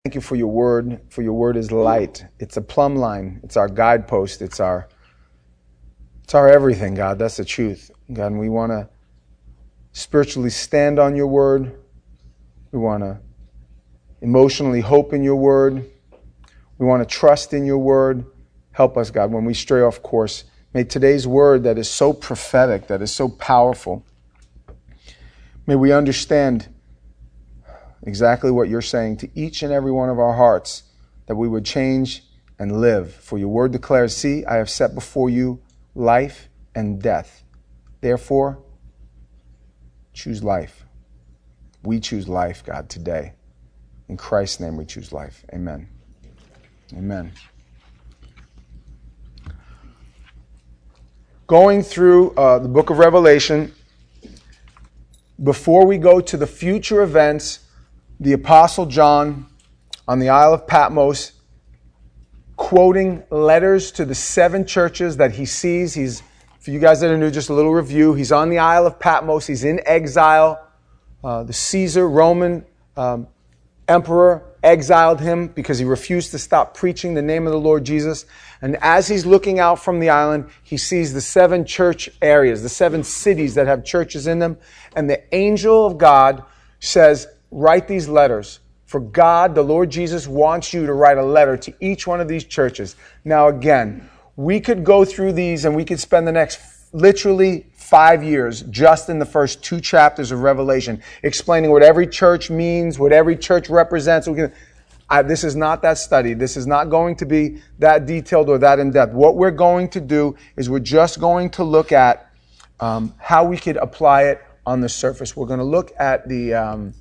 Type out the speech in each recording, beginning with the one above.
Thank you for your word, for your word is light. It's a plumb line. It's our guidepost. It's our everything, God. That's the truth. God, and we want to spiritually stand on your word. We want to emotionally hope in your word. We want to trust in your word. Help us, God, when we stray off course. May today's word that is so prophetic, that is so powerful, may we understand exactly what you're saying to each and every one of our hearts, that we would change and live. For your word declares, see, I have set before you life and death. Therefore, choose life. We choose life, God, today. In Christ's name we choose life. Amen. Amen. Going through the book of Revelation, before we go to the future events, the Apostle John on the Isle of Patmos, quoting letters to the 7 churches that he sees. For you guys that are new, just a little review. He's on the Isle of Patmos. He's in exile. The Caesar, Roman emperor, exiled him because he refused to stop preaching the name of the Lord Jesus. And as he's looking out from the island, he sees the 7 church areas, the 7 cities that have churches in them. And the angel of God says, write these letters. For God, the Lord Jesus, wants you to write a letter to each one of these churches. Now again, we could go through these and we could spend the next literally 5 years just in the first 2 chapters of Revelation explaining what every church means, what every church represents. This is not that study. This is not going to be that detailed or that in-depth. What we're going to do is we're just going to look at how we could apply it on the surface. We're going to look at the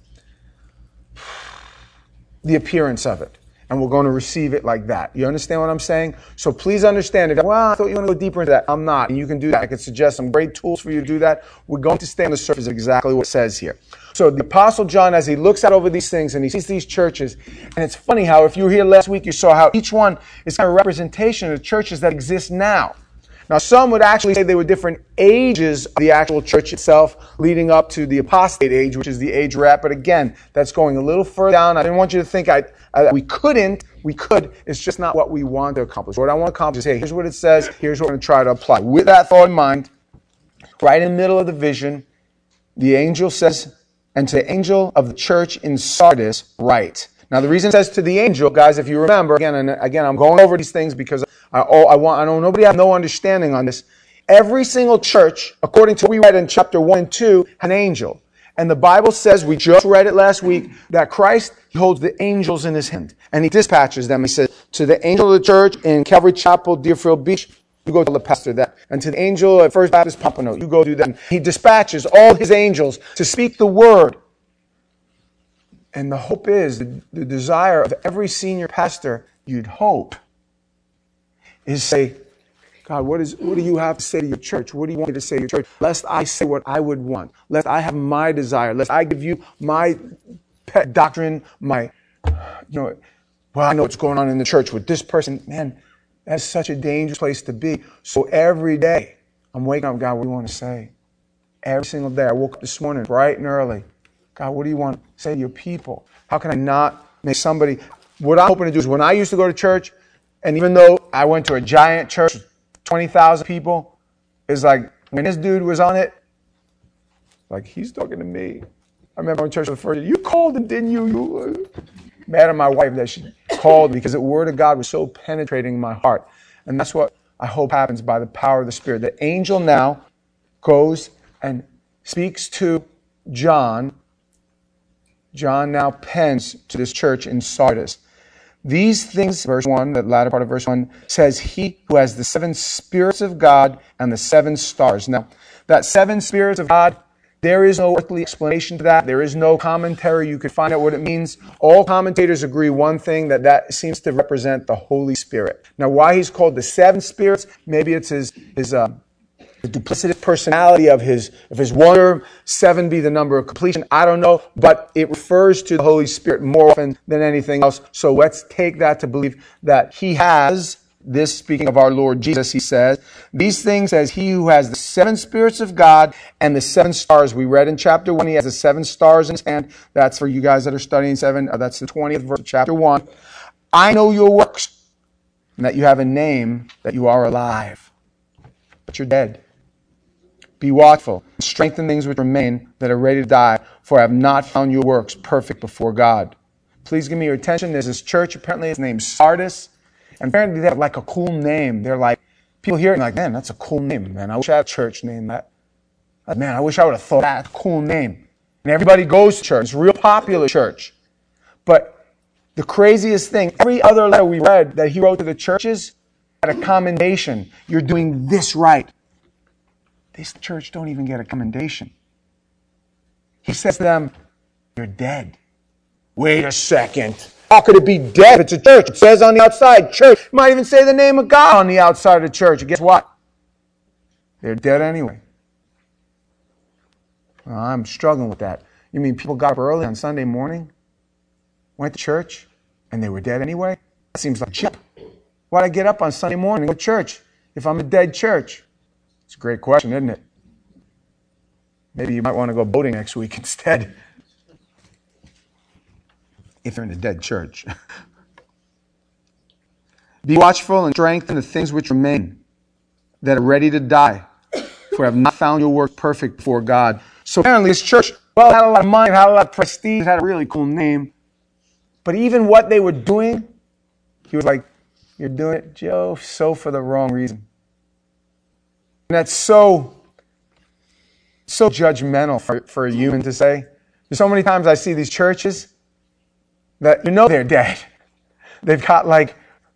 appearance of it, and we're going to receive it like that. You understand what I'm saying? So please understand, I thought you want to go deeper into that. I'm not, and you can do that. I could suggest some great tools for you to do that. We're going to stay on the surface of exactly what it says here. So the Apostle John, as he looks out over these things and he sees these churches, and it's funny how, if you were here last week, you saw how each one is kind of a representation of the churches that exist now. Now, some would actually say they were different ages of the actual church itself, leading up to the apostate age, which is the age we're at. But again, that's going a little further down. I didn't want you to think we couldn't. We could. It's just not what we want to accomplish. What I want to accomplish is, hey, here's what it says. Here's what we're going to try to apply. With that thought in mind, right in the middle of the vision, the angel says, and to the angel of the church in Sardis, write. Now, the reason it says to the angel, guys, if you remember, again, I'm going over these things because I know nobody has no understanding on this. Every single church, according to what we read in chapter 1 and 2, had an angel. And the Bible says, we just read it last week, that Christ holds the angels in his hand. And he dispatches them. He says, to the angel of the church in Calvary Chapel, Deerfield Beach, you go tell the pastor that. And to the angel at First Baptist Pompano, you go do that. And he dispatches all his angels to speak the word. And the hope is, the desire of every senior pastor, you'd hope, is say, God, what do you have to say to your church? What do you want me to say to your church? Lest I say what I would want. Lest I have my desire. Lest I give you my pet doctrine, I know what's going on in the church with this person. Man, that's such a dangerous place to be. So every day, I'm waking up, God, what do you want to say? Every single day. I woke up this morning bright and early. God, what do you want to say to your people? How can I not make somebody... What I'm hoping to do is, when I used to go to church, and even though I went to a giant church, 20,000 people, it's like, when this dude was on it, like, he's talking to me. I remember in church the first day, you called him, didn't you? You mad at my wife that she called, because the word of God was so penetrating my heart. And that's what I hope happens by the power of the Spirit. The angel now goes and speaks to John. John now pens to this church in Sardis. These things, verse 1, the latter part of verse 1, says, he who has the 7 spirits of God and the 7 stars. Now, that 7 spirits of God, there is no earthly explanation to that. There is no commentary. You could find out what it means. All commentators agree one thing, that seems to represent the Holy Spirit. Now, why he's called the 7 spirits, maybe it's the duplicitous personality of his wonder, 7 be the number of completion. I don't know, but it refers to the Holy Spirit more often than anything else. So let's take that to believe that he has This, speaking of our Lord Jesus, he says, these things says he who has the 7 spirits of God and the 7 stars. We read in chapter 1, he has the 7 stars in his hand. That's for you guys that are studying 7. That's the 20th verse of chapter 1. I know your works, and that you have a name, that you are alive, but you're dead. Be watchful, and strengthen things which remain that are ready to die, for I have not found your works perfect before God. Please give me your attention. There's this church, apparently it's named Sardis. And apparently they have like a cool name. They're like, people hear it and like, man, that's a cool name, man. I wish I had a church named that. Man, I wish I would have thought that. Cool name. And everybody goes to church. It's a real popular church. But the craziest thing, every other letter we read that he wrote to the churches had a commendation. You're doing this right. This church don't even get a commendation. He says to them, you're dead. Wait a second. How could it be dead? It's a church. It says on the outside, church. It might even say the name of God on the outside of the church. And guess what? They're dead anyway. Well, I'm struggling with that. You mean people got up early on Sunday morning, went to church, and they were dead anyway? That seems like cheap. Why'd I get up on Sunday morning and go to church if I'm a dead church? It's a great question, isn't it? Maybe you might want to go boating next week instead. If you're in a dead church. Be watchful and strengthen the things which remain, that are ready to die, for I have not found your work perfect before God. So apparently this church, well, had a lot of money, had a lot of prestige, had a really cool name. But even what they were doing, he was like, you're doing it, Joe, so for the wrong reason. And that's so judgmental for a human to say. There's so many times I see these churches that you know they're dead. They've got like,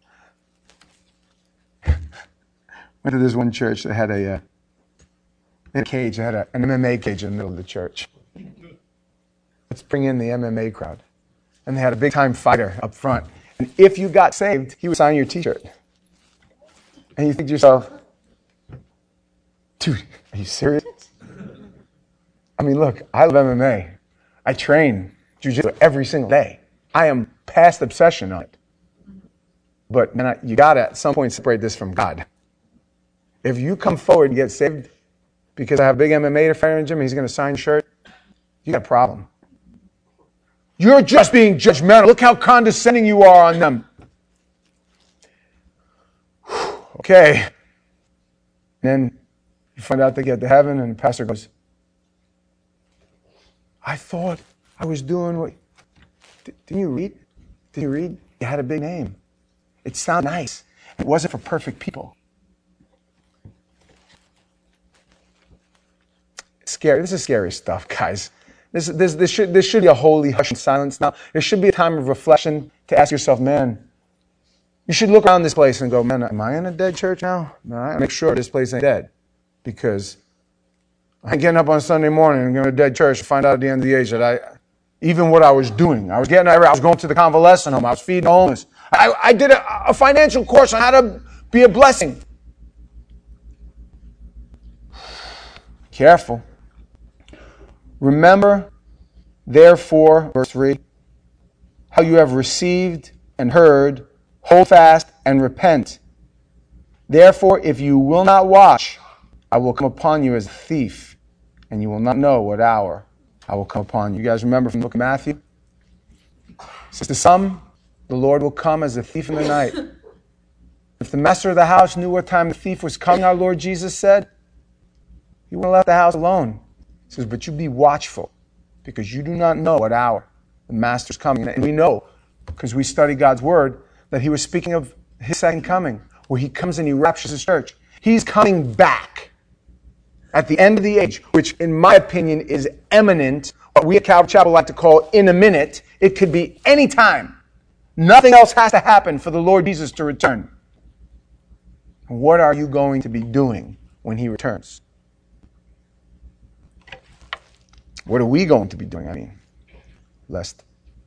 went to this one church that had a cage, they had an MMA cage in the middle of the church. Let's bring in the MMA crowd. And they had a big time fighter up front. And if you got saved, he would sign your t-shirt. And you think to yourself, dude, are you serious? I mean, look, I love MMA. I train jiu-jitsu every single day. I am past obsession on it. But man, you got to at some point separate this from God. If you come forward and get saved because I have a big MMA fighter in the gym and he's going to sign your shirt, you got a problem. You're just being judgmental. Look how condescending you are on them. Okay. And then you find out they get to heaven and the pastor goes, I thought I was doing what... Didn't you read? Did you read? You had a big name. It sounded nice. It wasn't for perfect people. It's scary. This is scary stuff, guys. This should be a holy hush and silence now. There should be a time of reflection to ask yourself, man, you should look around this place and go, man, am I in a dead church now? No, I make sure this place ain't dead. Because I'm getting up on Sunday morning and going to a dead church to find out at the end of the age that even what I was doing, I was going to the convalescent home, I was feeding the homeless. I did a financial course on how to be a blessing. Careful. Remember, therefore, verse 3, how you have received and heard, hold fast and repent. Therefore, if you will not watch, I will come upon you as a thief, and you will not know what hour I will come upon you. You guys remember from the book of Matthew? It says, to some, the Lord will come as a thief in the night. If the master of the house knew what time the thief was coming, our Lord Jesus said, he wouldn't have left the house alone. He says, but you be watchful, because you do not know what hour the master's coming. And we know, because we study God's word, that he was speaking of his second coming, where he comes and he raptures his church. He's coming back at the end of the age, which in my opinion is imminent, what we at Calvary Chapel like to call in a minute. It could be any time. Nothing else has to happen for the Lord Jesus to return. What are you going to be doing when he returns? What are we going to be doing? I mean, lest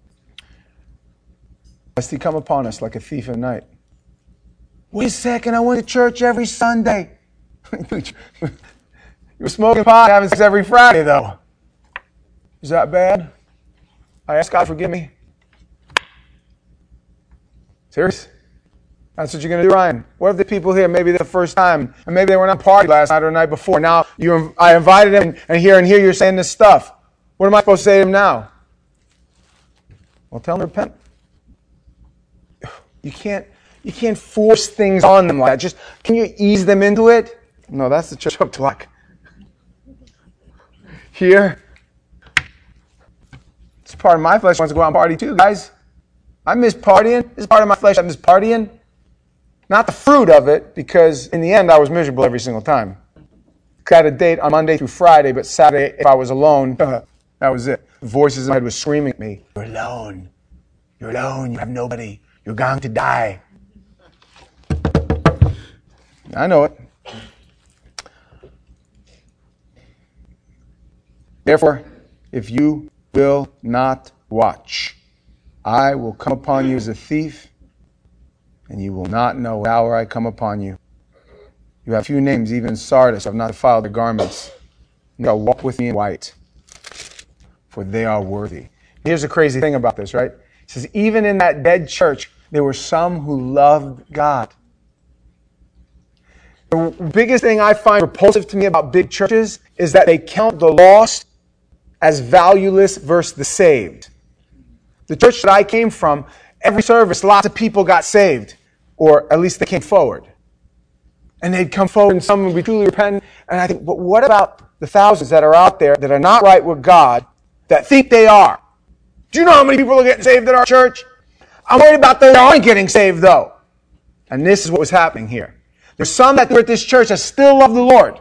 he come upon us like a thief in the night. Wait a second, I went to church every Sunday. You were smoking pot, having sex every Friday, though. Is that bad? I ask God, forgive me. Serious? That's what you're going to do, Ryan. What if the people here, maybe the first time, and maybe they were not party last night or the night before. Now I invited them, and here you're saying this stuff. What am I supposed to say to them now? Well, tell them to repent. You can't force things on them like that. Just, can you ease them into it? No, that's the church up to luck. Here, it's part of my flesh wants to go out and party too, guys. I miss partying. This is part of my flesh. I miss partying. Not the fruit of it, because in the end, I was miserable every single time. I had a date on Monday through Friday, but Saturday, if I was alone, that was it. The voices in my head were screaming at me, "You're alone. You're alone. You have nobody. You're going to die." I know it. Therefore, if you will not watch, I will come upon you as a thief, and you will not know what hour I come upon you. You have few names, even in Sardis, have not defiled their garments. They shall walk with me in white, for they are worthy. Here's the crazy thing about this, right? It says, even in that dead church, there were some who loved God. The biggest thing I find repulsive to me about big churches is that they count the lost as valueless versus the saved. The church that I came from, every service, lots of people got saved, or at least they came forward. And they'd come forward and some would be truly repentant. And I think, but what about the thousands that are out there that are not right with God, that think they are? Do you know how many people are getting saved at our church? I'm worried about those that aren't getting saved, though. And this is what was happening here. There's some that were at this church that still love the Lord.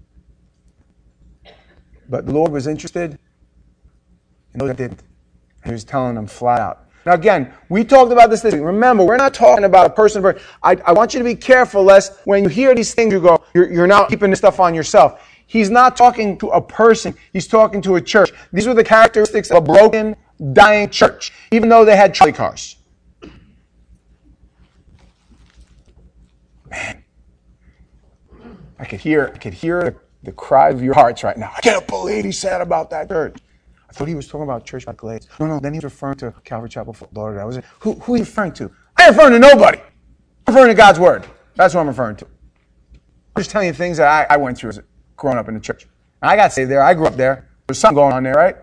But the Lord was interested in those that didn't. And He was telling them flat out. Now again, we talked about this week. Remember, we're not talking about a person. I want you to be careful lest when you hear these things, you go, you're now keeping this stuff on yourself. He's not talking to a person. He's talking to a church. These were the characteristics of a broken, dying church, even though they had trolley cars. Man, I could hear the cry of your hearts right now. I can't believe he said about that church. I thought he was talking about Church by Glades. No, then he was referring to Calvary Chapel, Fort Lauderdale. Was it? Who are you referring to? I ain't referring to nobody. I'm referring to God's Word. That's what I'm referring to. I'm just telling you things that I went through as growing up in the church. And I got saved there. I grew up there. There's something going on there, right?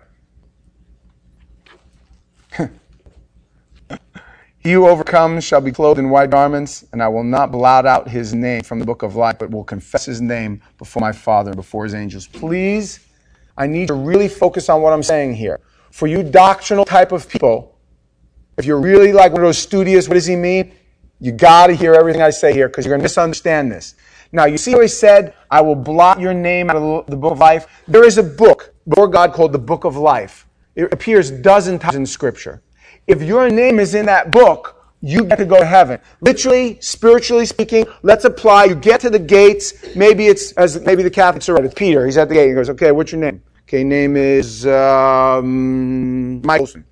He who overcomes shall be clothed in white garments, and I will not blot out his name from the book of life, but will confess his name before my Father and before his angels. Please, I need to really focus on what I'm saying here. For you doctrinal type of people, if you're really like one of those studious, what does he mean? You got to hear everything I say here because you're going to misunderstand this. Now, you see what he said? I will blot your name out of the book of life. There is a book before God called the book of life. It appears dozen times in Scripture. If your name is in that book, you get to go to heaven. Literally, spiritually speaking, let's apply. You get to the gates. Maybe the Catholics are right. It's Peter. He's at the gate. He goes, okay, what's your name? Okay, name is Michaelson.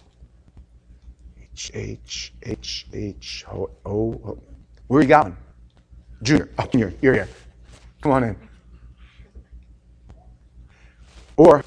H-H-H-H-O. Where are you going? Junior. Oh, you're here. Come on in. Or,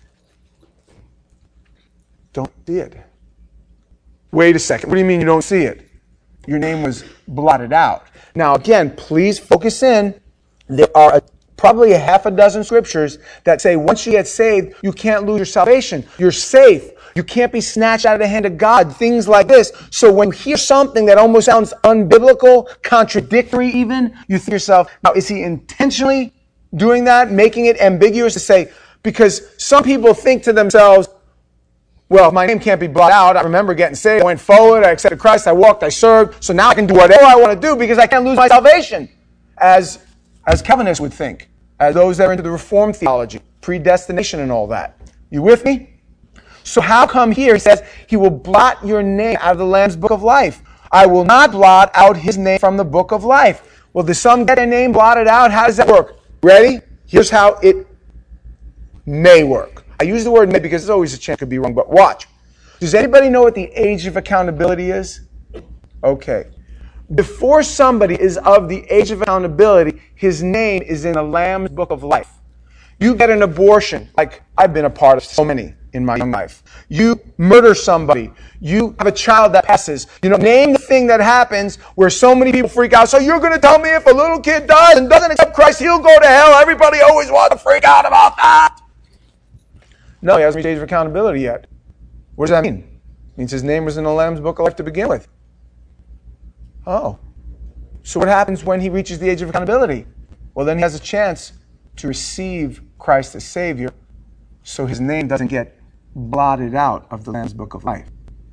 don't see it. Wait a second. What do you mean you don't see it? Your name was blotted out. Now, again, please focus in. There are probably a half a dozen scriptures that say once you get saved, you can't lose your salvation. You're safe. You can't be snatched out of the hand of God. Things like this. So when you hear something that almost sounds unbiblical, contradictory even, you think to yourself, now is he intentionally doing that, making it ambiguous to say, because some people think to themselves, well, my name can't be blotted out. I remember getting saved. I went forward. I accepted Christ. I walked. I served. So now I can do whatever I want to do because I can't lose my salvation. As Calvinists would think. As those that are into the Reformed theology. Predestination and all that. You with me? So how come here he says, he will blot your name out of the Lamb's book of life. I will not blot out his name from the book of life. Well, does some get their name blotted out? How does that work? Ready? Here's how it may work. I use the word may because there's always a chance it could be wrong, but watch. Does anybody know what the age of accountability is? Okay. Before somebody is of the age of accountability, his name is in the Lamb's book of life. You get an abortion, like I've been a part of so many. in my young life. You murder somebody. You have a child that passes. Name the thing that happens where so many people freak out. So you're going to tell me if a little kid dies and doesn't accept Christ, he'll go to hell. Everybody always wants to freak out about that. No, he hasn't reached the age of accountability yet. What does that mean? It means his name was in the Lamb's Book of Life to begin with. Oh. So what happens when he reaches the age of accountability? Well, then he has a chance to receive Christ as Savior so his name doesn't get blotted out of the Lamb's Book of Life.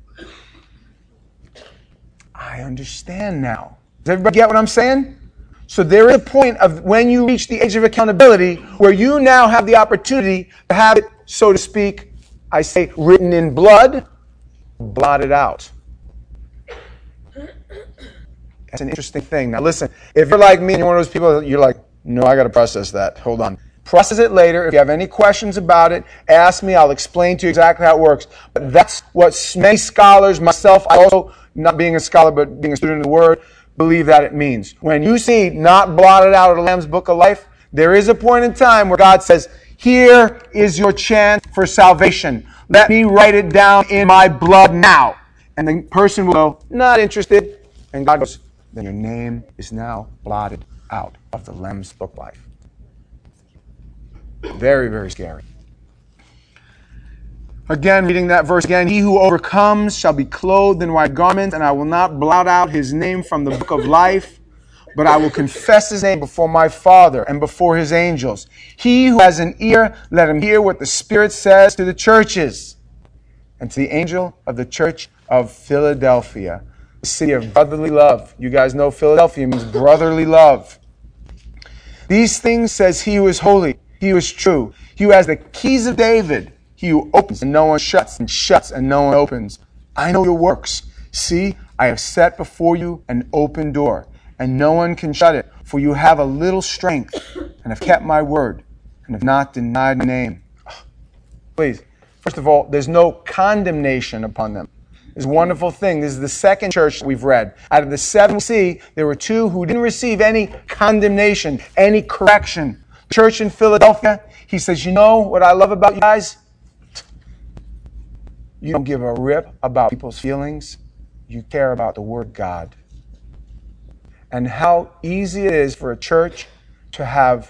I understand now. Does everybody get what I'm saying? So there is a point of when you reach the age of accountability where you now have the opportunity to have it, so to speak, I say, written in blood, blotted out. That's an interesting thing. Now listen, if you're like me and you're one of those people, you're like, no, I got to process that. Hold on. Process it later. If you have any questions about it, ask me. I'll explain to you exactly how it works. But that's what many scholars, myself, I also, not being a scholar but being a student of the Word, believe that it means. When you see not blotted out of the Lamb's Book of Life, there is a point in time where God says, here is your chance for salvation. Let me write it down in my blood now. And the person will go, not interested. And God goes, then your name is now blotted out of the Lamb's Book of Life. Very, very scary. Again, reading that verse again. He who overcomes shall be clothed in white garments, and I will not blot out his name from the book of life, but I will confess his name before my Father and before his angels. He who has an ear, let him hear what the Spirit says to the churches. And to the angel of the church of Philadelphia, the city of brotherly love. You guys know Philadelphia means brotherly love. These things says he who is holy, he who is true, he who has the keys of David, he who opens and no one shuts, and shuts and no one opens. I know your works. See, I have set before you an open door, and no one can shut it, for you have a little strength, and have kept my word, and have not denied my name. Please, first of all, there's no condemnation upon them. It's a wonderful thing. This is the second church we've read. Out of the 7 we see, there were 2 who didn't receive any condemnation, any correction. Church in Philadelphia, he says, you know what I love about you guys? You don't give a rip about people's feelings. You care about the Word of God. And how easy it is for a church to have...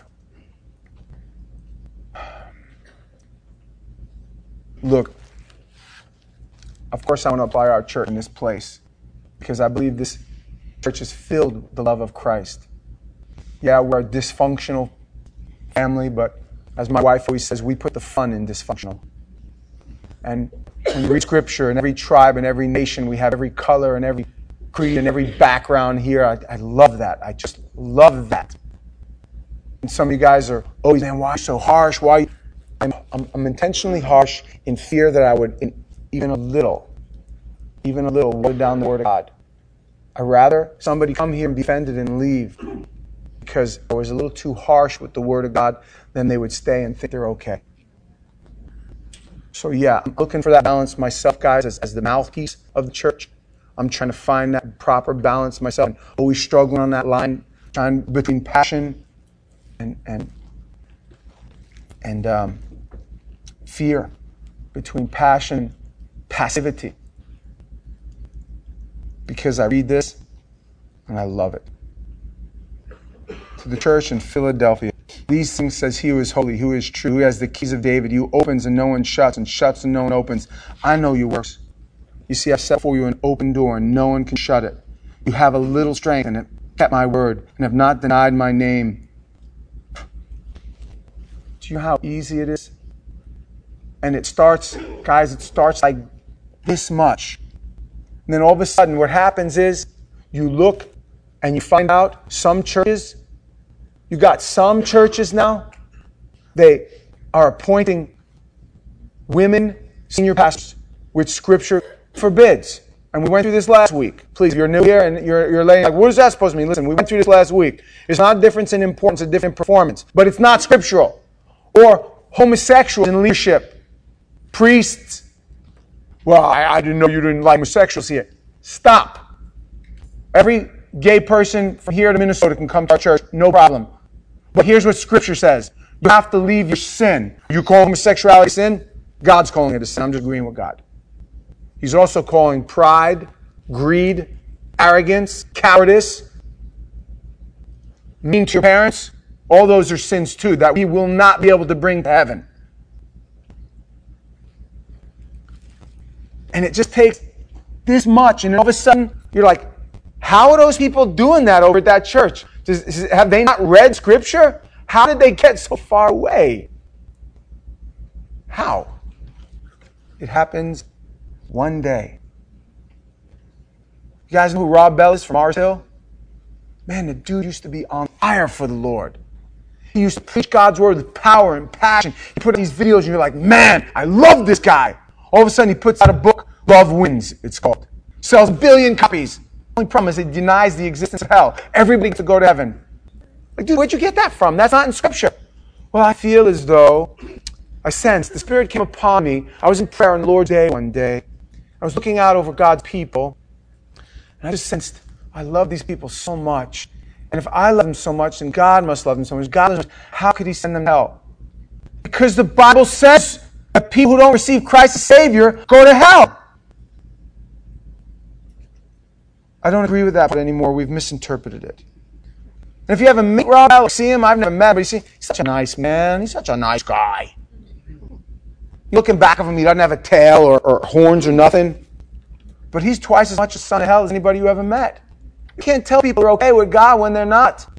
Look, of course I want to apply our church in this place because I believe this church is filled with the love of Christ. Yeah, we're a dysfunctional family, but as my wife always says, we put the fun in dysfunctional. And when you read Scripture, in every tribe and every nation, we have every color and every creed and every background here. I love that. I just love that. And some of you guys are always saying, why so harsh? Why? I'm intentionally harsh in fear that I would, even a little, water down the Word of God. I'd rather somebody come here and be offended and leave because I was a little too harsh with the Word of God than they would stay and think they're okay. So yeah, I'm looking for that balance myself, guys, as the mouthpiece of the church. I'm trying to find that proper balance myself, and always struggling on that line, trying between passion and fear, between passion and passivity. Because I read this and I love it. To the church in Philadelphia, these things says he who is holy, who is true, who has the keys of David, who opens and no one shuts, and shuts and no one opens. I know your works. You see, I've set for you an open door, and no one can shut it. You have a little strength, and have kept my word, and have not denied my name. Do you know how easy it is? And it starts, guys, it starts like this much. And then all of a sudden, what happens is, you look and you find out some churches, you got some churches now, they are appointing women senior pastors, which Scripture forbids. And we went through this last week. Please, if you're new here and you're laying like, what is that supposed to mean? Listen, we went through this last week. It's not a difference in importance, a different performance, but it's not scriptural. Or homosexuals in leadership, priests. Well, I didn't know you didn't like homosexuals here. Stop. Every gay person from here to Minnesota can come to our church, no problem. But here's what Scripture says. You have to leave your sin. You call homosexuality sin? God's calling it a sin. I'm just agreeing with God. He's also calling pride, greed, arrogance, cowardice, mean to your parents. All those are sins too that we will not be able to bring to heaven. And it just takes this much, and all of a sudden you're like, how are those people doing that over at that church? Have they not read Scripture? How did they get so far away? How? It happens one day. You guys know who Rob Bell is from Mars Hill? Man, the dude used to be on fire for the Lord. He used to preach God's word with power and passion. He put out these videos and you're like, man, I love this guy. All of a sudden he puts out a book, Love Wins, it's called. Sells 1 billion copies. The only problem is it denies the existence of hell. Everybody gets to go to heaven. Like, dude, where'd you get that from? That's not in Scripture. Well, I feel as though I sensed the Spirit came upon me. I was in prayer on the Lord's Day one day. I was looking out over God's people. And I just sensed, I love these people so much. And if I love them so much, then God must love them so much. God loves them. How could He send them to hell? Because the Bible says that people who don't receive Christ as Savior go to hell. I don't agree with that anymore. We've misinterpreted it. And if you haven't met Rob, I'll see him. I've never met him, but he's such a nice man. He's such a nice guy. Looking back of him, he doesn't have a tail or horns or nothing. But he's twice as much a son of hell as anybody you ever met. You can't tell people they're okay with God when they're not.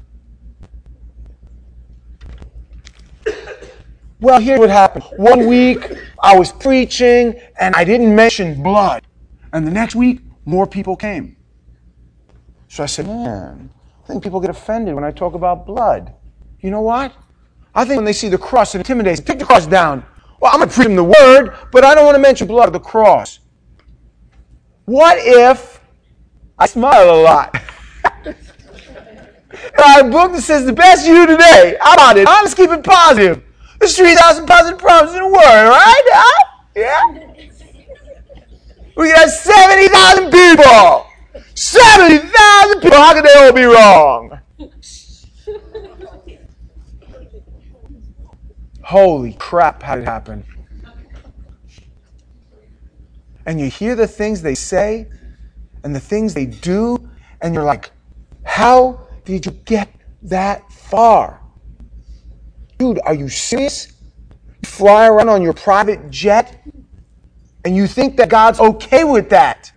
Well, here's what happened. One week, I was preaching, and I didn't mention blood. And the next week, more people came. So I said, man, I think people get offended when I talk about blood. You know what? I think when they see the cross, it intimidates them. Take the cross down. Well, I'm going to preach them the word, but I don't want to mention blood of the cross. What if I smile a lot? And I have a book that says the best you today. How about it? I'm just keep it positive. There's 3,000 positive promises in the word, right? Yeah? We got 70,000 people. 70,000 people. How could they all be wrong? Holy crap, how did it happen? And you hear the things they say and the things they do, and you're like, how did you get that far? Dude, are you serious? You fly around on your private jet, and you think that God's okay with that?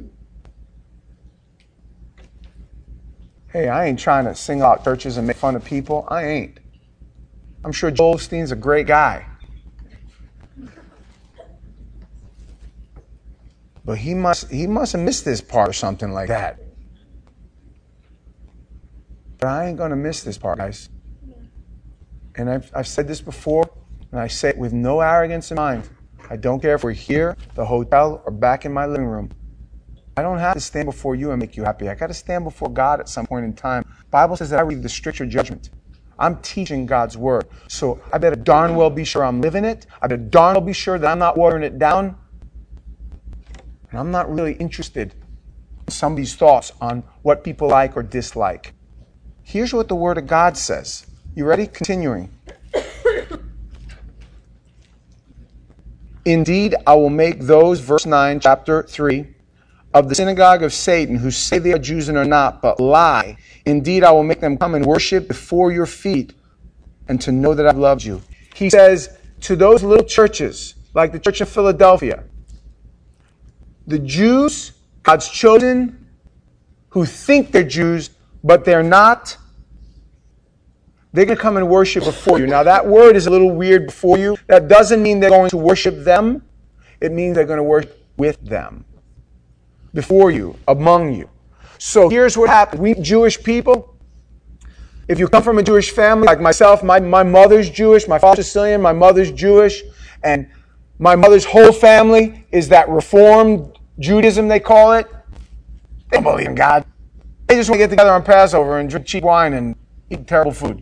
Hey, I ain't trying to sing out churches and make fun of people. I ain't. I'm sure Joel Osteen's a great guy. But he must have missed this part or something like that. But I ain't going to miss this part, guys. And I've said this before, and I say it with no arrogance in mind. I don't care if we're here, the hotel, or back in my living room. I don't have to stand before you and make you happy. I got to stand before God at some point in time. The Bible says that I read the stricter judgment. I'm teaching God's word. So I better darn well be sure I'm living it. I better darn well be sure that I'm not watering it down. And I'm not really interested in somebody's thoughts on what people like or dislike. Here's what the Word of God says. You ready? Continuing. Indeed, I will make those, verse 9, chapter 3, of the synagogue of Satan, who say they are Jews and are not, but lie. Indeed, I will make them come and worship before your feet, and to know that I've loved you. He says to those little churches, like the church of Philadelphia, the Jews, God's chosen, who think they're Jews, but they're not, they're going to come and worship before you. Now, that word is a little weird, before you. That doesn't mean they're going to worship them. It means they're going to worship with them. Before you, among you. So here's what happens. We Jewish people, if you come from a Jewish family, like myself, my mother's Jewish, my father's Sicilian, my mother's Jewish, and my mother's whole family is that Reformed Judaism, they call it. They don't believe in God. They just want to get together on Passover and drink cheap wine and eat terrible food.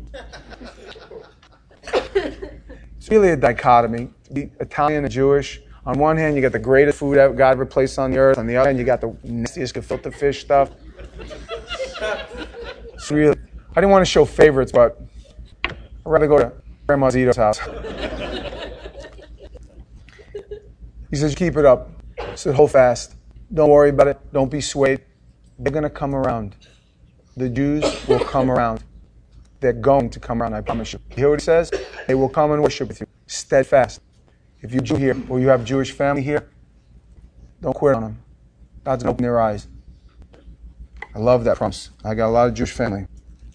It's really a dichotomy. To be Italian and Jewish. On one hand, you got the greatest food God ever placed on the earth. On the other hand, you got the nastiest gefilte fish stuff. It's really, I didn't want to show favorites, but I'd rather go to Grandma Zito's house. says, keep it up. He said, hold fast. Don't worry about it. Don't be swayed. They're going to come around. The Jews will come around. They're going to come around, I promise you. You hear what he says? They will come and worship with you. Steadfast. If you're Jew here, or you have Jewish family here, don't quit on them. God's going to open their eyes. I love that promise. I got a lot of Jewish family.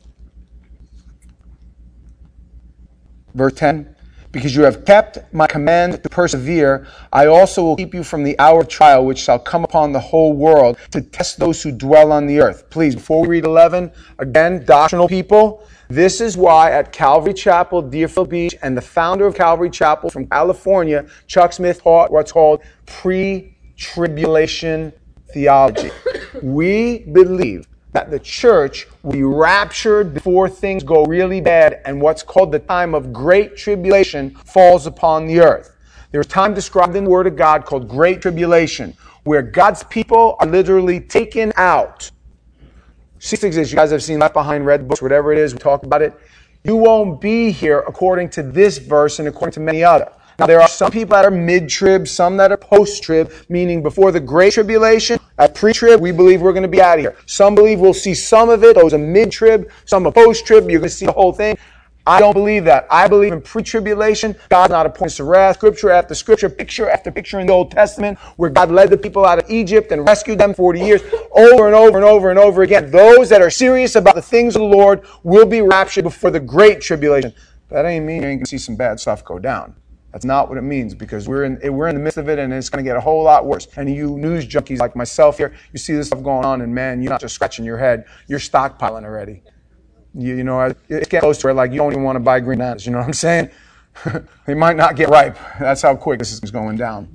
Verse 10, because you have kept my command to persevere, I also will keep you from the hour of trial which shall come upon the whole world to test those who dwell on the earth. Please, before we read 11, again, doctrinal people, this is why at Calvary Chapel, Deerfield Beach, and the founder of Calvary Chapel from California, Chuck Smith, taught what's called pre-tribulation theology. We believe that the church will be raptured before things go really bad, and what's called the time of great tribulation falls upon the earth. There's a time described in the Word of God called Great Tribulation, where God's people are literally taken out. Cease exists. You guys have seen Left Behind, read books, whatever it is, we talked about it. You won't be here according to this verse and according to many others. Now, there are some people that are mid-trib, some that are post-trib, meaning before the Great Tribulation. At pre-trib, we believe we're going to be out of here. Some believe we'll see some of it. Those are mid-trib. Some are post-trib. You're going to see the whole thing. I don't believe that. I believe in pre-tribulation. God's not appointed to wrath. Scripture after scripture, picture after picture in the Old Testament, where God led the people out of Egypt and rescued them 40 years, over and over and over and over again. Those that are serious about the things of the Lord will be raptured before the Great Tribulation. That ain't mean you ain't going to see some bad stuff go down. That's not what it means, because we're in the midst of it, and it's going to get a whole lot worse. And you news junkies like myself here, you see this stuff going on, and man, you're not just scratching your head, you're stockpiling already. You know, it's getting close to where like you don't even want to buy green bananas. You know what I'm saying? They might not get ripe. That's how quick this is going down.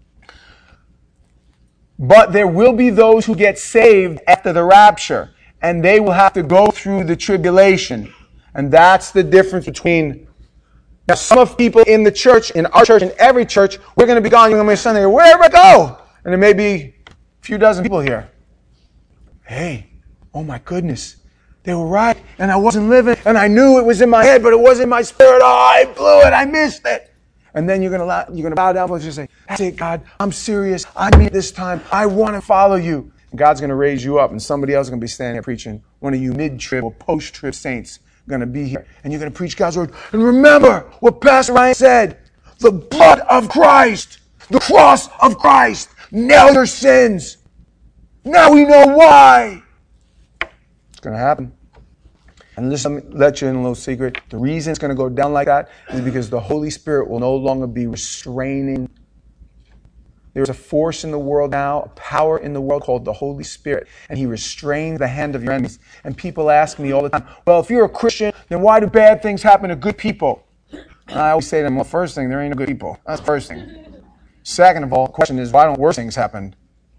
But there will be those who get saved after the rapture, and they will have to go through the tribulation. And that's the difference between. Now, some of people in the church, in our church, in every church, we're going to be gone. You're going to be Sunday. Wherever I go, and there may be a few dozen people here. Hey, oh my goodness. They were right, and I wasn't living, and I knew it was in my head, but it wasn't in my spirit. Oh, I blew it. I missed it. And then you're going to bow down and just say, that's it, God. I'm serious. I mean it this time. I want to follow you. And God's going to raise you up, and somebody else is going to be standing here preaching. One of you mid-trib or post-trib saints going to be here. And you're going to preach God's word. And remember what Pastor Ryan said. The blood of Christ, the cross of Christ, nailed your sins. Now we know why. It's going to happen. And let me let you in a little secret. The reason it's going to go down like that is because the Holy Spirit will no longer be restraining. There's a force in the world now, a power in the world called the Holy Spirit. And He restrains the hand of your enemies. And people ask me all the time, well, if you're a Christian, then why do bad things happen to good people? And I always say to them, well, first thing, there ain't no good people. That's the first thing. Second of all, the question is, why don't worse things happen?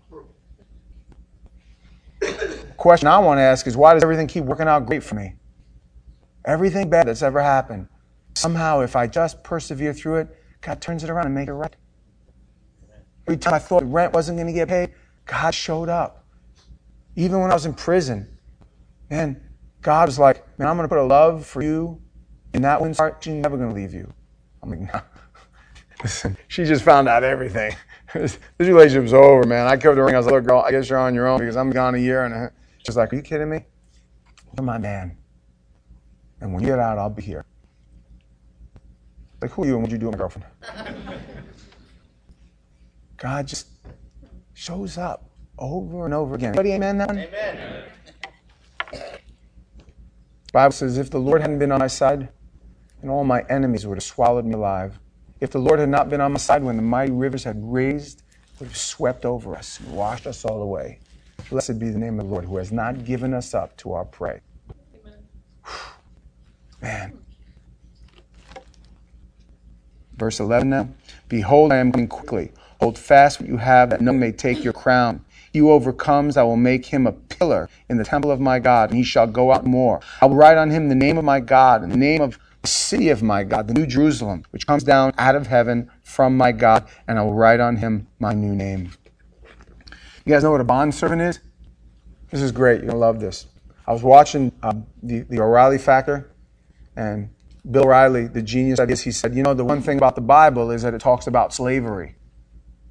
The question I want to ask is, why does everything keep working out great for me? Everything bad that's ever happened, somehow if I just persevere through it, God turns it around and makes it right. Every time I thought the rent wasn't going to get paid, God showed up. Even when I was in prison, man, God was like, man, I'm going to put a love for you in that one's heart. She's never going to leave you. I'm like, no. Listen, she just found out everything. This relationship's over, man. I kept the ring. I was like, look, girl, I guess you're on your own because I'm gone a year. And she's like, are you kidding me? You're my man. And when you get out, I'll be here. Like, who are you and what you do with my girlfriend? God just shows up over and over again. Anybody amen that one? Amen. The Bible says, if the Lord hadn't been on my side, then all my enemies would have swallowed me alive. If the Lord had not been on my side when the mighty rivers had raised, it would have swept over us and washed us all away. Blessed be the name of the Lord, who has not given us up to our prey. Man. Verse 11 now. Behold, I am coming quickly. Hold fast what you have, that none may take your crown. He who overcomes, I will make him a pillar in the temple of my God, and he shall go out more. I will write on him the name of my God, and the name of the city of my God, the New Jerusalem, which comes down out of heaven from my God, and I will write on him my new name. You guys know what a bondservant is? This is great. You're going to love this. I was watching the O'Reilly Factor, and Bill O'Reilly, the genius of this, he said, you know, the one thing about the Bible is that it talks about slavery.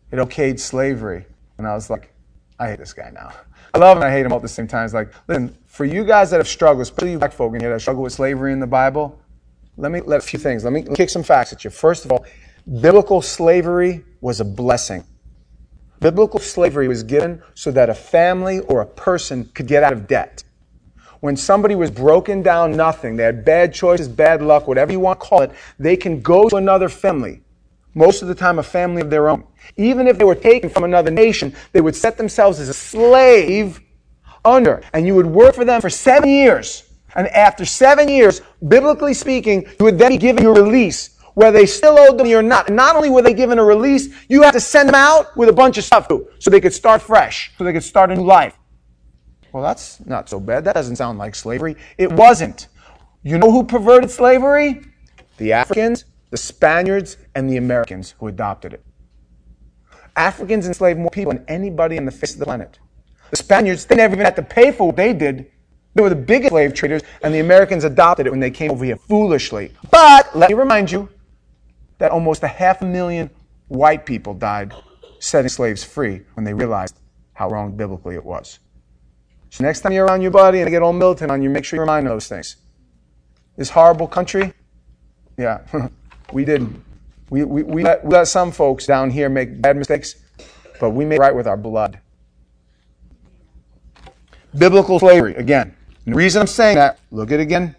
it okayed slavery. And I was like, I hate this guy now. I love him and I hate him all at the same time. It's like, listen, for you guys that have struggled, especially you black folk in here that struggle with slavery in the Bible, let me kick some facts at you. First of all, biblical slavery was a blessing. Biblical slavery was given so that a family or a person could get out of debt. When somebody was broken down, nothing, they had bad choices, bad luck, whatever you want to call it, they can go to another family. Most of the time, a family of their own. Even if they were taken from another nation, they would set themselves as a slave under, and you would work for them for 7 years. And after 7 years, biblically speaking, you would then be given your release, whether they still owed them or not. And not only were they given a release, you had to send them out with a bunch of stuff too, so they could start fresh, so they could start a new life. Well, that's not so bad. That doesn't sound like slavery. It wasn't. You know who perverted slavery? The Africans, the Spaniards, and the Americans who adopted it. Africans enslaved more people than anybody on the face of the planet. The Spaniards, they never even had to pay for what they did. They were the biggest slave traders, and the Americans adopted it when they came over here foolishly. But let me remind you that almost 500,000 white people died setting slaves free when they realized how wrong biblically it was. So next time you're around your buddy and they get all militant on you, make sure you remind them of those things. This horrible country, yeah, we didn't. We let some folks down here make bad mistakes, but we made it right with our blood. Biblical slavery, again. And the reason I'm saying that, look at it again.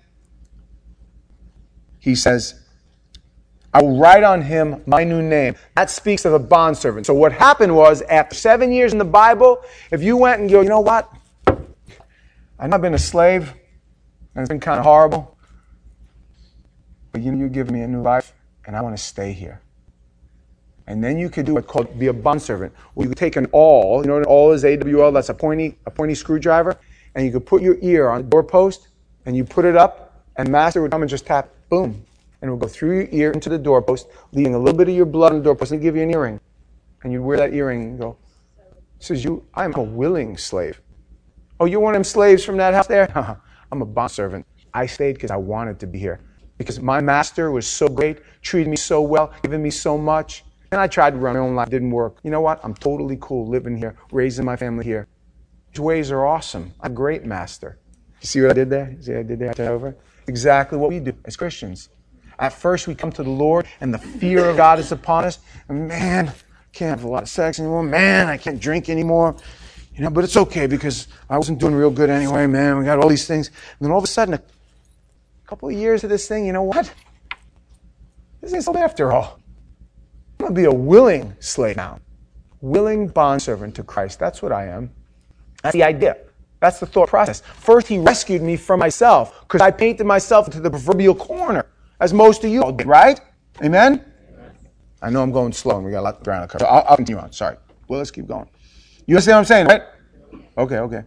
He says, I will write on him my new name. That speaks of a bondservant. So what happened was, after 7 years in the Bible, if you went and go, you know what? I've been a slave, and it's been kind of horrible, but you're giving me a new life, and I want to stay here. And then you could do what's called be a bondservant, where you could take an awl, you know what an awl is, AWL, that's a pointy screwdriver, and you could put your ear on the doorpost, and you put it up, and master would come and just tap, boom, and it would go through your ear into the doorpost, leaving a little bit of your blood on the doorpost, and he'd give you an earring. And you'd wear that earring and go, says, I'm a willing slave. Oh, you're one of them slaves from that house there? I'm a bondservant. I stayed because I wanted to be here. Because my master was so great, treated me so well, giving me so much. And I tried to run my own life. It didn't work. You know what? I'm totally cool living here, raising my family here. His ways are awesome. I'm a great master. You see what I did there? See what I did there? I turned over? Exactly what we do as Christians. At first, we come to the Lord, and the fear of God is upon us. And man, I can't have a lot of sex anymore. Man, I can't drink anymore. You know, but it's okay because I wasn't doing real good anyway, man. We got all these things. And then all of a sudden, a couple of years of this thing, you know what? This ain't so bad after all. I'm going to be a willing slave now. Willing bondservant to Christ. That's what I am. That's the idea. That's the thought process. First, he rescued me from myself because I painted myself into the proverbial corner, as most of you all did, right? Amen? I know I'm going slow and we got a lot of ground to cover. So I'll continue on. Sorry. Well, let's keep going. You understand what I'm saying, right? Okay.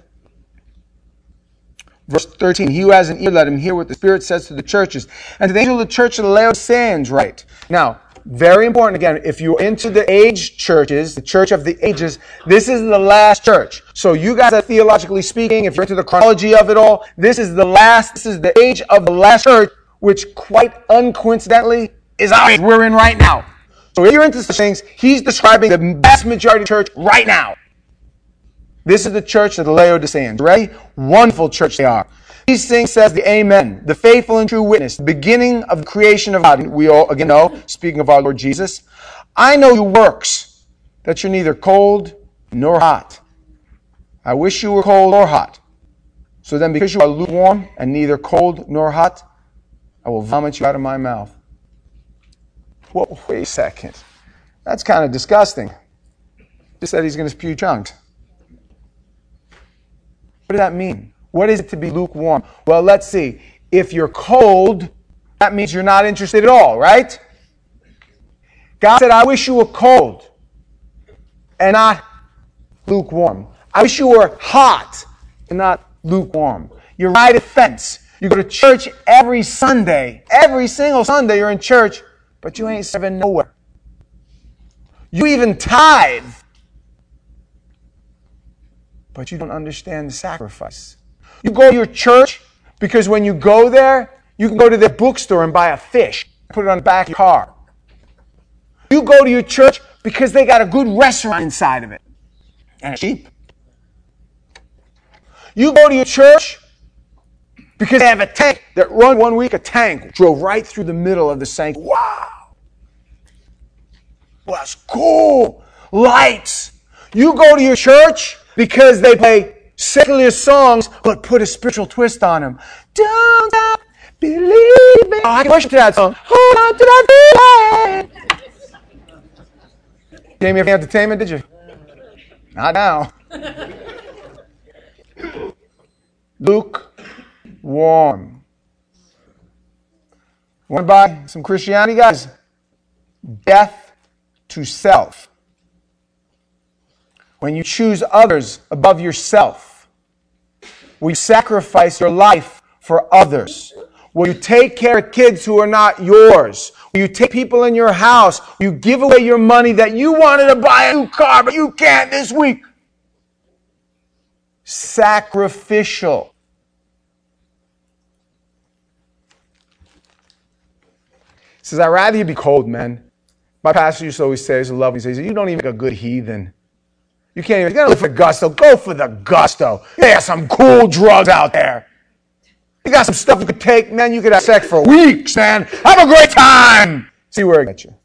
Verse 13, he who has an ear, let him hear what the Spirit says to the churches. And to the angel of the church of the Laodiceans, write. Now, very important, again, if you're into the age churches, the church of the ages, this is the last church. So you guys are theologically speaking, if you're into the chronology of it all, this is the age of the last church, which quite uncoincidentally is our age we're in right now. So if you're into such things, he's describing the vast majority of the church right now. This is the church of the Laodiceans. Ready? Wonderful church they are. These things says the Amen, the faithful and true witness, the beginning of the creation of God. We all, again, know, speaking of our Lord Jesus, I know your works, that you're neither cold nor hot. I wish you were cold or hot. So then because you are lukewarm and neither cold nor hot, I will vomit you out of my mouth. Whoa, wait a second. That's kind of disgusting. Just said he's going to spew chunks. What does that mean? What is it to be lukewarm? Well, let's see. If you're cold, that means you're not interested at all, right? God said, I wish you were cold and not lukewarm. I wish you were hot and not lukewarm. You're right at the fence. You go to church every Sunday. Every single Sunday you're in church, but you ain't serving nowhere. You even tithe, but you don't understand the sacrifice. You go to your church because when you go there, you can go to the bookstore and buy a fish, put it on the back of your car. You go to your church because they got a good restaurant inside of it. And it's cheap. You go to your church because they have a tank that run one week, a tank drove right through the middle of the sanctuary. Wow. Well, that's cool. Lights. You go to your church because they play secular songs but put a spiritual twist on them. Don't stop believing. Oh, I can worship to that song. Hold on to that feeling. You came here for entertainment, did you? Not now. Lukewarm. Want to buy some Christianity, guys? Death to self. When you choose others above yourself, will you sacrifice your life for others? Will you take care of kids who are not yours? Will you take people in your house? Will you give away your money that you wanted to buy a new car, but you can't this week? Sacrificial. He says, I'd rather you be cold, man. My pastor used to always say, I love him, he says, you don't even make a good heathen. You can't even, you gotta live for the gusto. Go for the gusto. They have some cool drugs out there. You got some stuff you could take, man. You could have sex for weeks, man. Have a great time. See where it gets you.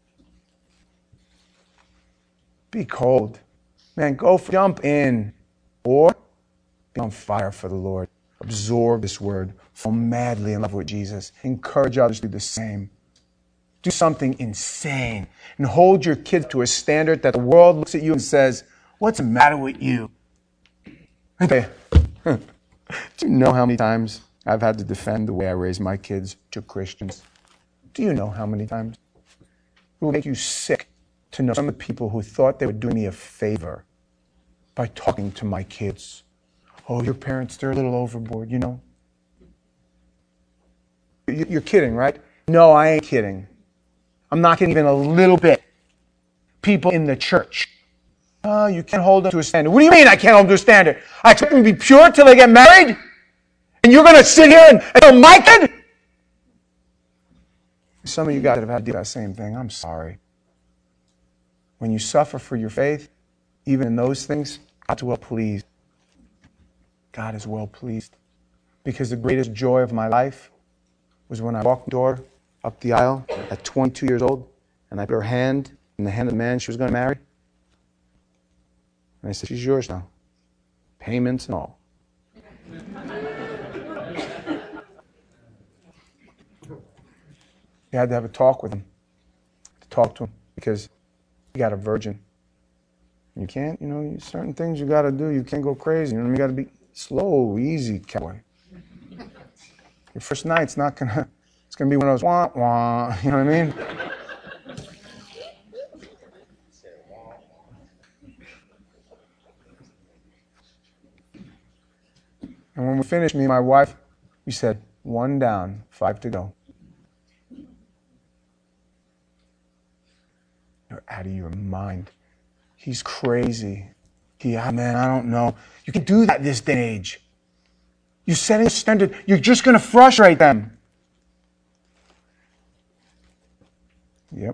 Be cold. Man, jump in. Or be on fire for the Lord. Absorb this word. Fall madly in love with Jesus. Encourage others to do the same. Do something insane. And hold your kids to a standard that the world looks at you and says, what's the matter with you? Okay. Do you know how many times I've had to defend the way I raise my kids to Christians? Do you know how many times? It will make you sick to know some of the people who thought they were doing me a favor by talking to my kids. Oh, your parents, they're a little overboard, you know? You're kidding, right? No, I ain't kidding. I'm not kidding even a little bit. People in the church. Oh, you can't hold them to a standard. What do you mean I can't hold them to a standard? I expect them to be pure till they get married? And you're going to sit here and tell my kid? Some of you guys have had to do that same thing. I'm sorry. When you suffer for your faith, even in those things, God's well pleased. God is well pleased. Because the greatest joy of my life was when I walked the door up the aisle at 22 years old, and I put her hand in the hand of the man she was going to marry. And I said, she's yours now. Payments and all. You had to have a talk with him. To talk to him because you got a virgin. You can't, certain things you got to do. You can't go crazy. You got to be slow, easy, cowboy. Your first night's not going to, it's going to be one of those wah, wah, you know what I mean? And when we finished, me and my wife, we said, 1 down, 5 to go. You're out of your mind. He's crazy. Man, I don't know. You can do that at this day and age. You're setting a standard. You're just going to frustrate them. Yep.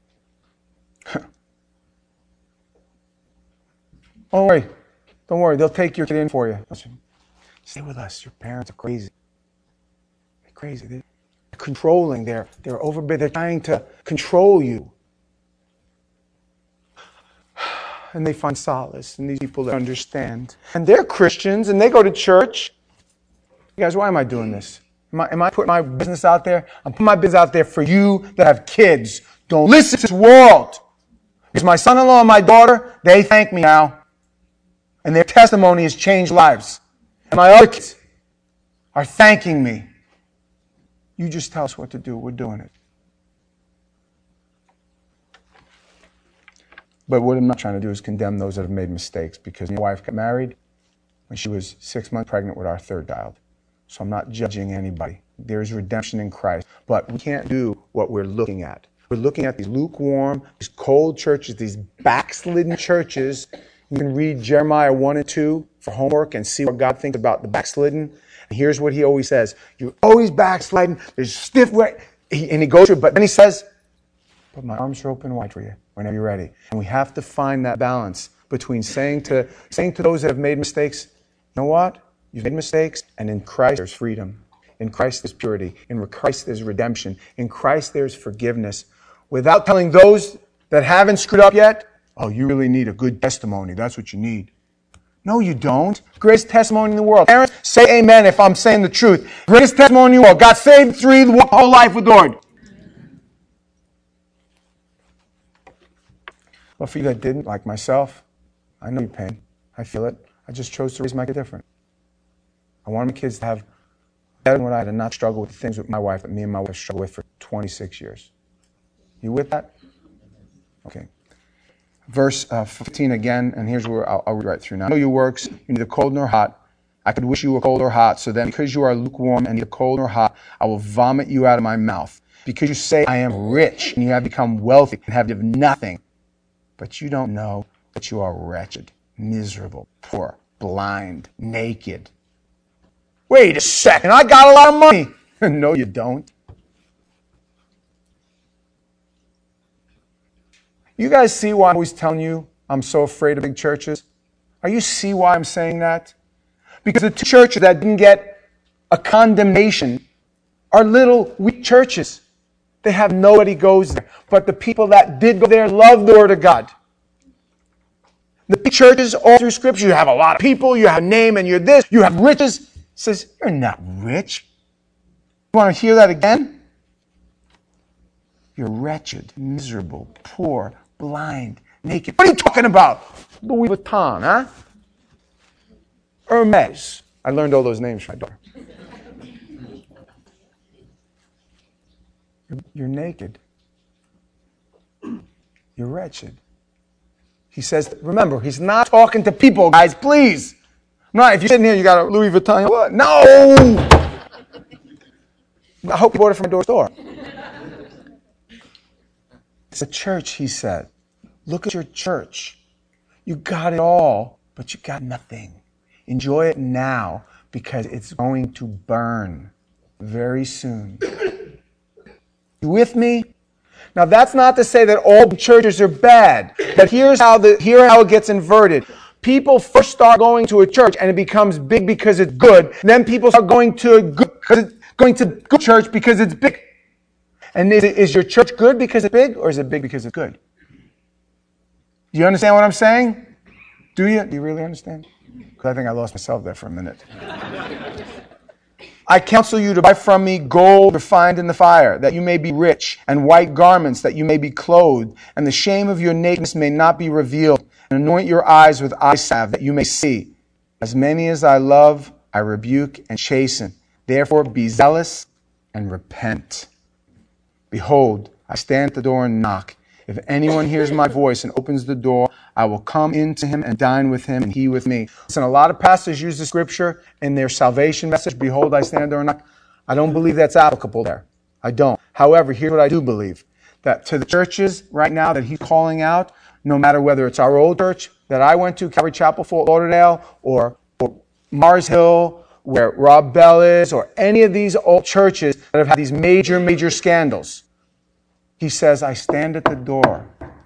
Don't worry. They'll take your kid in for you. Stay with us. Your parents are crazy. They're crazy. They're controlling. They're overbearing. They're trying to control you. And they find solace in these people that understand. And they're Christians, and they go to church. You guys, why am I doing this? Am I putting my business out there? I'm putting my business out there for you that have kids. Don't listen to this world. Because my son-in-law and my daughter, they thank me now. And their testimony has changed lives. And my other kids are thanking me. You just tell us what to do. We're doing it. But what I'm not trying to do is condemn those that have made mistakes, because my wife got married when she was 6 months pregnant with our third child. So I'm not judging anybody. There is redemption in Christ. But we can't do what we're looking at. We're looking at these lukewarm, these cold churches, these backslidden churches. You can read Jeremiah 1 and 2 for homework and see what God thinks about the backslidden. And here's what he always says. You're always backsliding. There's stiff way. And he goes through it. But then he says, But my arms are open wide for you whenever you're ready. And we have to find that balance between saying to those that have made mistakes, you know what? You've made mistakes, and in Christ there's freedom. In Christ there's purity. In Christ there's redemption. In Christ there's forgiveness. Without telling those that haven't screwed up yet, oh, you really need a good testimony. That's what you need. No, you don't. Greatest testimony in the world. Parents, say amen if I'm saying the truth. Greatest testimony in the world. Got saved 3, walked whole life with the Lord. But for you that didn't, like myself, I know your pain. I feel it. I just chose to raise my kid different. I want my kids to have better than what I had and not struggle with the things with my wife that me and my wife struggled with for 26 years. You with that? Okay. Verse 15 again, and here's where I'll read right through now. I know your works, you're neither cold nor hot. I could wish you were cold or hot, so then because you are lukewarm and neither cold nor hot, I will vomit you out of my mouth. Because you say, I am rich, and you have become wealthy and have nothing. But you don't know that you are wretched, miserable, poor, blind, naked. Wait a second, I got a lot of money. No, you don't. You guys see why I'm always telling you I'm so afraid of big churches? You see why I'm saying that? Because the two churches that didn't get a condemnation are little weak churches. They have nobody goes there. But the people that did go there love the Word of God. The big churches all through Scripture, you have a lot of people, you have a name, and you're this, you have riches. It says, you're not rich. You want to hear that again? You're wretched, miserable, poor, blind, naked. What are you talking about? Louis Vuitton, huh? Hermes. I learned all those names from my daughter. You're naked. You're wretched. He says, remember, he's not talking to people, guys, please. Not if you're sitting here, you got a Louis Vuitton. What? No! I hope you bought it from a door store. It's a church, he said. Look at your church. You got it all, but you got nothing. Enjoy it now because it's going to burn very soon. You with me? Now, that's not to say that all churches are bad, but here's how it gets inverted. People first start going to a church and it becomes big because it's good. Then people start going to good church because it's big. And is your church good because it's big, or is it big because it's good? Do you understand what I'm saying? Do you? Do you really understand? Because I think I lost myself there for a minute. I counsel you to buy from me gold refined in the fire, that you may be rich, and white garments, that you may be clothed, and the shame of your nakedness may not be revealed, and anoint your eyes with eye salve, that you may see. As many as I love, I rebuke and chasten. Therefore be zealous and repent. Behold, I stand at the door and knock. If anyone hears my voice and opens the door, I will come into him and dine with him and he with me. Listen, a lot of pastors use the scripture in their salvation message. Behold, I stand at the door and knock. I don't believe that's applicable there. I don't. However, here's what I do believe. That to the churches right now that he's calling out, no matter whether it's our old church that I went to, Calvary Chapel, Fort Lauderdale, or Mars Hill, where Rob Bell is, or any of these old churches that have had these major scandals. He says, I stand at the door.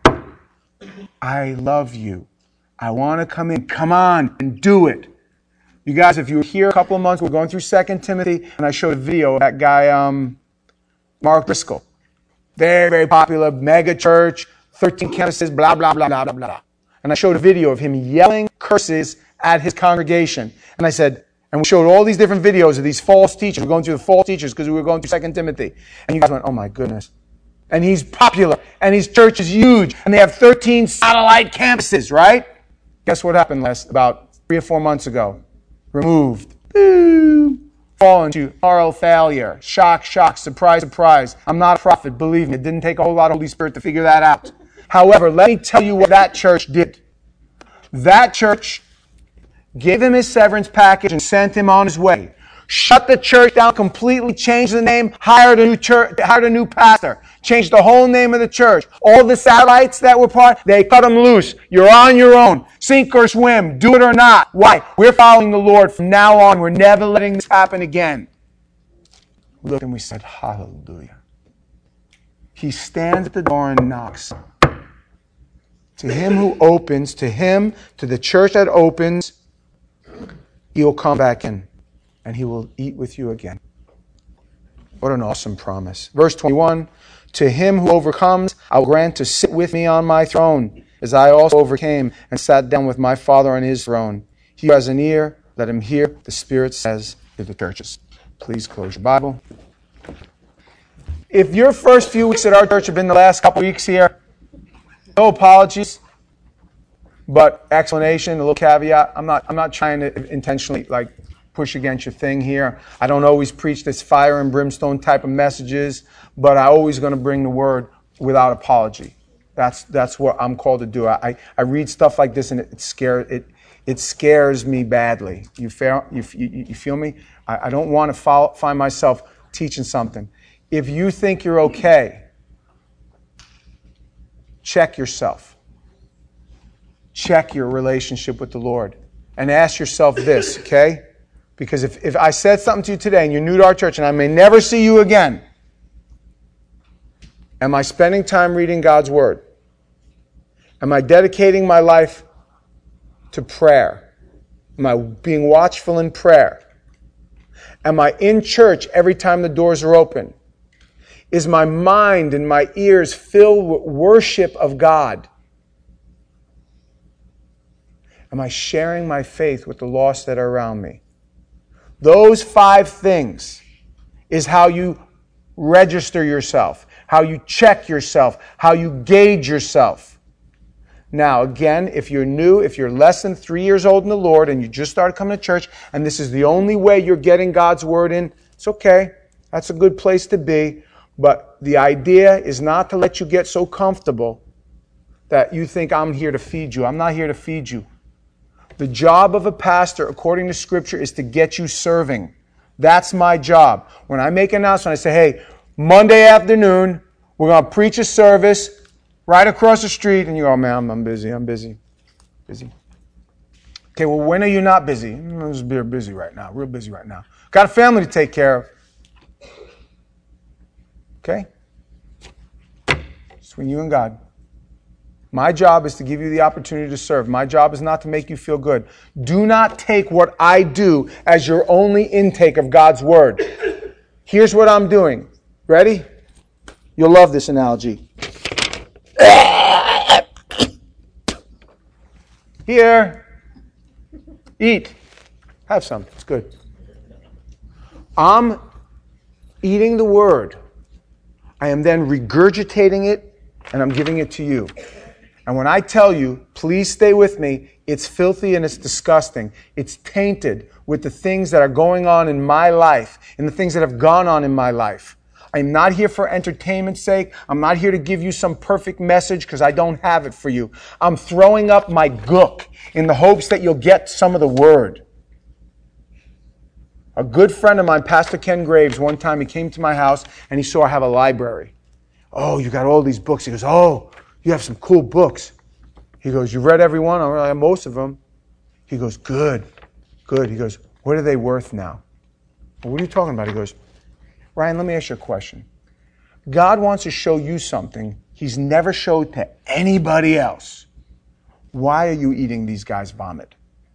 I love you. I want to come in. Come on and do it. You guys, if you were here a couple of months, we're going through 2 Timothy, and I showed a video of that guy, Mark Driscoll. Very popular, mega church, 13 campuses, blah, blah, blah, blah, blah, blah. And I showed a video of him yelling curses at his congregation. And I said, and we showed all these different videos of these false teachers. We're going through the false teachers because we were going through 2 Timothy. And you guys went, oh my goodness. And he's popular, and his church is huge, and they have 13 satellite campuses, right? Guess what happened about 3 or 4 months ago? Removed. Boom. Fallen to moral failure. Shock, surprise. I'm not a prophet, believe me. It didn't take a whole lot of Holy Spirit to figure that out. However, let me tell you what that church did. That church gave him his severance package and sent him on his way. Shut the church down completely, changed the name, hired a new pastor, changed the whole name of the church. All the satellites that were part, they cut them loose. You're on your own. Sink or swim. Do it or not. Why? We're following the Lord from now on. We're never letting this happen again. We looked and we said, hallelujah. He stands at the door and knocks. To him who opens, to the church that opens, he will come back in and he will eat with you again. What an awesome promise. Verse 21, to him who overcomes, I will grant to sit with me on my throne, as I also overcame and sat down with my Father on his throne. He who has an ear, let him hear the Spirit says to the churches. Please close your Bible. If your first few weeks at our church have been the last couple weeks here, no apologies, but explanation, a little caveat. I'm not trying to intentionally push against your thing here. I don't always preach this fire and brimstone type of messages, but I'm always going to bring the word without apology. That's what I'm called to do. I read stuff like this and it scares me badly. You feel me? I don't want to find myself teaching something. If you think you're okay, check yourself. Check your relationship with the Lord. And ask yourself this, okay? Because if I said something to you today and you're new to our church and I may never see you again, am I spending time reading God's Word? Am I dedicating my life to prayer? Am I being watchful in prayer? Am I in church every time the doors are open? Is my mind and my ears filled with worship of God? Am I sharing my faith with the lost that are around me? Those 5 things is how you register yourself, how you check yourself, how you gauge yourself. Now, again, if you're new, if you're less than 3 years old in the Lord and you just started coming to church and this is the only way you're getting God's Word in, it's okay. That's a good place to be. But the idea is not to let you get so comfortable that you think I'm here to feed you. I'm not here to feed you. The job of a pastor, according to Scripture, is to get you serving. That's my job. When I make an announcement, I say, hey, Monday afternoon, we're going to preach a service right across the street. And you go, oh, man, I'm busy. Okay, well, when are you not busy? I'm just busy right now, real busy right now. Got a family to take care of. Okay? It's between you and God. My job is to give you the opportunity to serve. My job is not to make you feel good. Do not take what I do as your only intake of God's Word. Here's what I'm doing. Ready? You'll love this analogy. Here. Eat. Have some. It's good. I'm eating the Word. I am then regurgitating it, and I'm giving it to you. And when I tell you, please stay with me, it's filthy and it's disgusting. It's tainted with the things that are going on in my life and the things that have gone on in my life. I'm not here for entertainment's sake. I'm not here to give you some perfect message because I don't have it for you. I'm throwing up my gook in the hopes that you'll get some of the Word. A good friend of mine, Pastor Ken Graves, one time he came to my house and he saw I have a library. Oh, you got all these books. He goes, oh, you have some cool books. He goes, you read every one? I have most of them. He goes, good. He goes, what are they worth now? Well, what are you talking about? He goes, Ryan, let me ask you a question. God wants to show you something He's never showed to anybody else. Why are you eating these guys' vomit?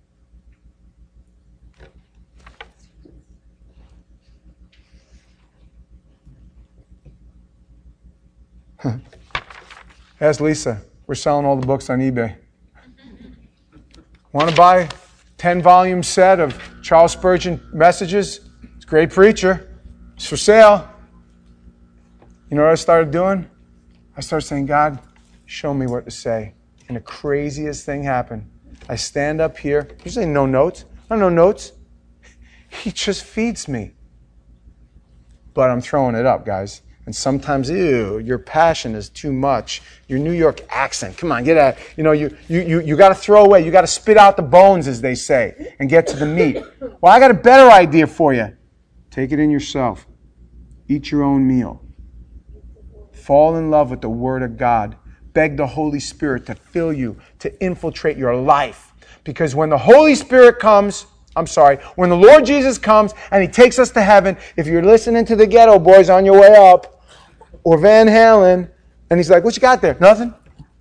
Ask Lisa. We're selling all the books on eBay. Want to buy 10-volume set of Charles Spurgeon messages? It's a great preacher. It's for sale. You know what I started doing? I started saying, God, show me what to say. And the craziest thing happened. I stand up here. Usually no notes. I have no notes. He just feeds me. But I'm throwing it up, guys. And sometimes, your passion is too much. Your New York accent, come on, get out. You got to throw away. You got to spit out the bones, as they say, and get to the meat. Well, I got a better idea for you. Take it in yourself. Eat your own meal. Fall in love with the Word of God. Beg the Holy Spirit to fill you, to infiltrate your life. Because when the Holy Spirit comes, when the Lord Jesus comes and He takes us to heaven, if you're listening to the Ghetto Boys on your way up, or Van Halen, and he's like, what you got there? Nothing?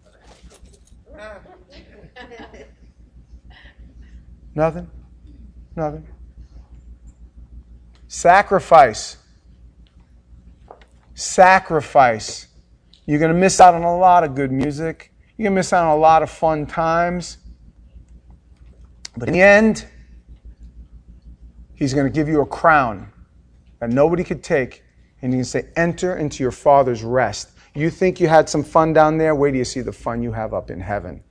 Nothing? Nothing. Sacrifice. Sacrifice. You're going to miss out on a lot of good music. You're going to miss out on a lot of fun times. But in the end, He's going to give you a crown that nobody could take. And He can say, enter into your Father's rest. You think you had some fun down there? Wait till you see the fun you have up in heaven.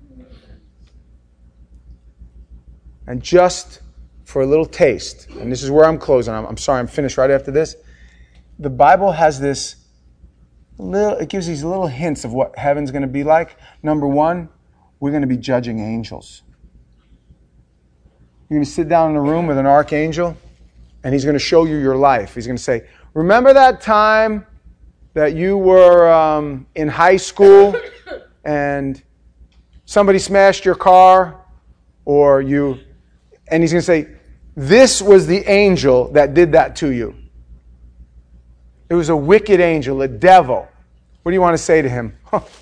And just for a little taste, and this is where I'm closing. I'm sorry, I'm finished right after this. The Bible has this it gives these little hints of what heaven's going to be like. Number one, we're going to be judging angels. You're going to sit down in a room with an archangel, and he's going to show you your life. He's going to say, remember that time that you were in high school and somebody smashed your car, or you... And he's going to say, this was the angel that did that to you. It was a wicked angel, a devil. What do you want to say to him?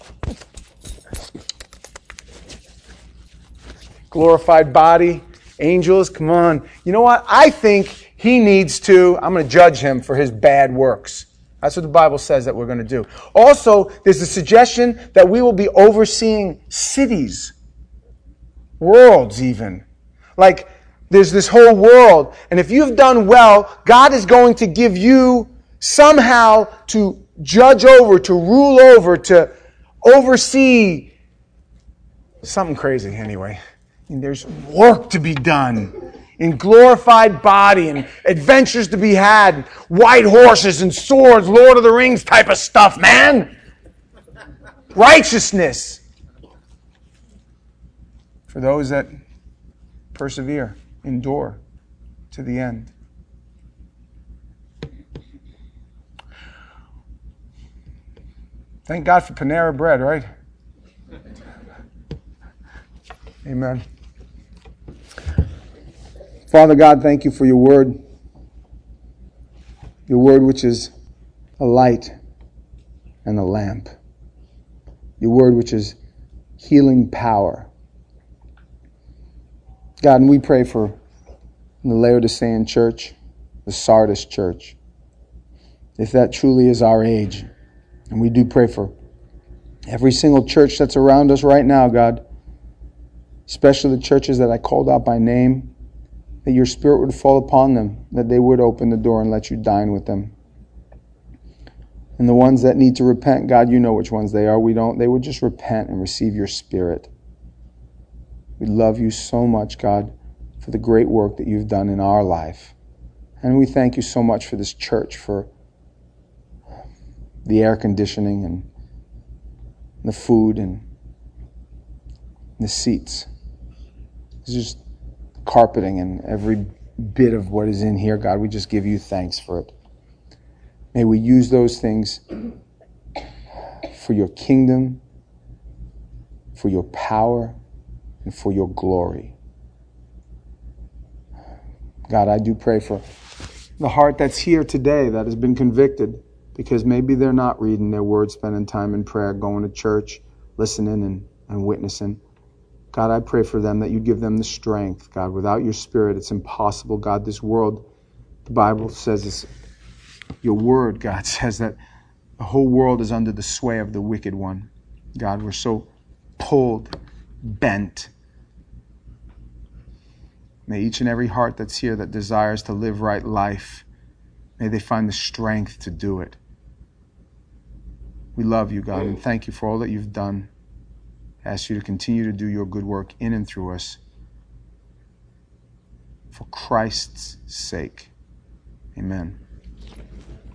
Glorified body, angels, come on. You know what? I think he needs to, I'm going to judge him for his bad works. That's what the Bible says that we're going to do. Also, there's a suggestion that we will be overseeing cities, worlds even. Like, there's this whole world, and if you've done well, God is going to give you somehow to judge over, to rule over, to oversee something crazy anyway. And there's work to be done in glorified body and adventures to be had, and white horses and swords, Lord of the Rings type of stuff, man. Righteousness for those that persevere, endure to the end. Thank God for Panera Bread, right? Amen. Father God, thank you for your word. Your word which is a light and a lamp. Your word which is healing power. God, and we pray for the Laodicean church, the Sardis church, if that truly is our age. And we do pray for every single church that's around us right now, God, especially the churches that I called out by name, that your Spirit would fall upon them, that they would open the door and let you dine with them. And the ones that need to repent, God, you know which ones they are. We don't. They would just repent and receive your Spirit. We love you so much, God, for the great work that you've done in our life. And we thank you so much for this church, for the air conditioning and the food and the seats. It's just carpeting and every bit of what is in here, God. We just give you thanks for it. May we use those things for your kingdom, for your power, and for your glory. God, I do pray for the heart that's here today that has been convicted because maybe they're not reading their word, spending time in prayer, going to church, listening and witnessing. God, I pray for them that you give them the strength. God, without your Spirit, it's impossible. God, this world, the Bible says this, your word, God, says that the whole world is under the sway of the wicked one. God, we're so pulled, bent. May each and every heart that's here that desires to live right life, may they find the strength to do it. We love you, God, and thank you for all that you've done. I ask you to continue to do your good work in and through us for Christ's sake. Amen.